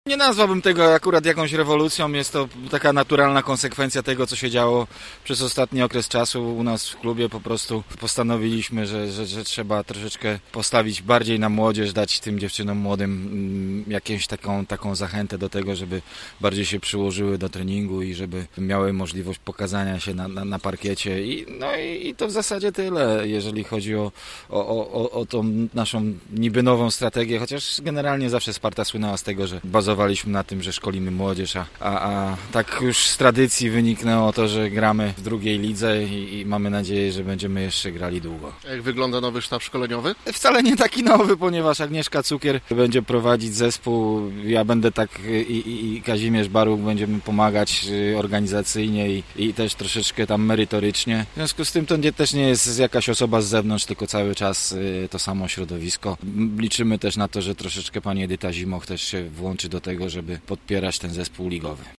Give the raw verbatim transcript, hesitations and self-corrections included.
Nie nazwałbym tego akurat jakąś rewolucją, jest to taka naturalna konsekwencja tego, co się działo przez ostatni okres czasu u nas w klubie. Po prostu postanowiliśmy, że, że, że trzeba troszeczkę postawić bardziej na młodzież, dać tym dziewczynom młodym jakąś taką, taką zachętę do tego, żeby bardziej się przyłożyły do treningu i żeby miały możliwość pokazania się na, na, na parkiecie. I, no i, i to w zasadzie tyle, jeżeli chodzi o, o, o, o tą naszą niby nową strategię, chociaż generalnie zawsze Sparta słynęła z tego, że bazowaliśmy na tym, że szkolimy młodzież, a, a tak już z tradycji wyniknęło to, że gramy w drugiej lidze i, i mamy nadzieję, że będziemy jeszcze grali długo. Jak wygląda nowy sztab szkoleniowy? Wcale nie taki nowy, ponieważ Agnieszka Cukier będzie prowadzić zespół, ja będę tak i, i, i Kazimierz Baruch będziemy pomagać organizacyjnie i, i też troszeczkę tam merytorycznie. W związku z tym to nie, też nie jest jakaś osoba z zewnątrz, tylko cały czas to samo środowisko. Liczymy też na to, że troszeczkę pani Edyta Zimoch też się włączy do tego, żeby podpierać ten zespół ligowy.